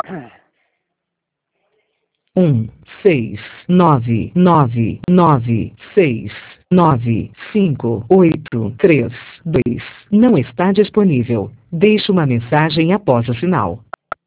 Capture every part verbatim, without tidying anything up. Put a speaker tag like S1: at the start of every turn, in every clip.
S1: Um, seis, nove, nove, nove, seis, nove, cinco, oito, três, dois, não está disponível. Deixe uma mensagem após o sinal.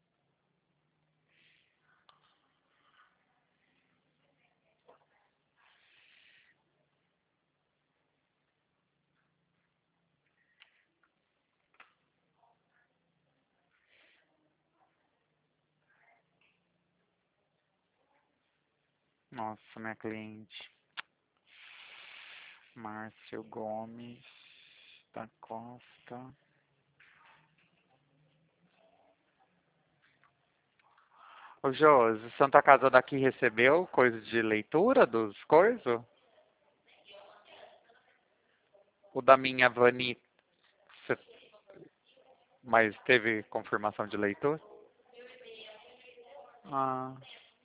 S2: Nossa, minha cliente. Márcio Gomes da Costa. Ô, Josi, Santa Casa daqui recebeu coisa de leitura dos coisas? O da minha Vani, cê- mas teve confirmação de leitura? Ah,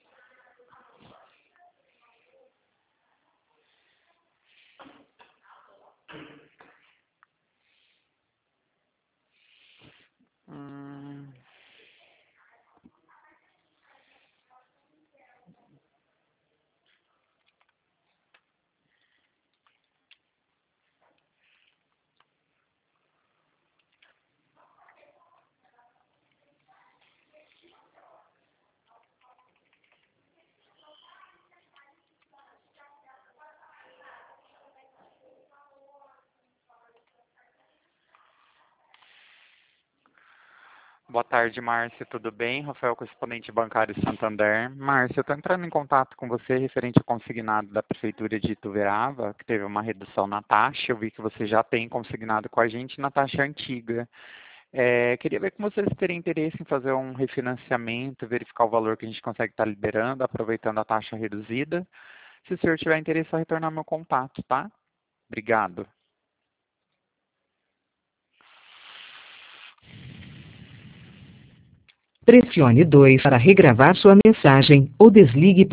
S2: hum, Boa tarde, Márcio, tudo bem? Rafael, correspondente bancário Santander. Márcio, eu estou entrando em contato com você referente ao consignado da Prefeitura de Ituverava, que teve uma redução na taxa. Eu vi que você já tem consignado com a gente na taxa antiga. É, queria ver com você se teria interesse em fazer um refinanciamento, verificar o valor que a gente consegue estar liberando, aproveitando a taxa reduzida. Se o senhor tiver interesse, é só retornar meu contato, tá? Obrigado.
S1: Pressione dois para regravar sua mensagem ou desligue